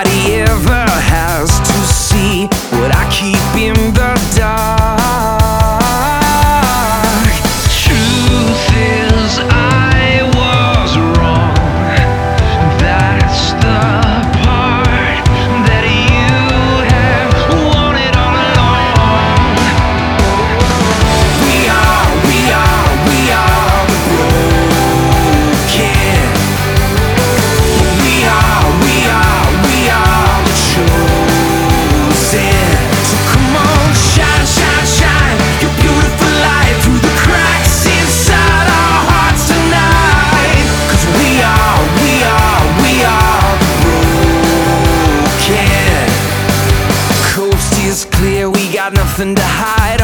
nobody ever has to see what I keep in the dark. Truth is, I was wrong. That's the part that you have wanted all along. We are the broken. We are the chosen. So come on, shine, shine, shine your beautiful light through the cracks inside our hearts tonight. 'Cause we are the broken. Coast is clear, we got nothing to hide.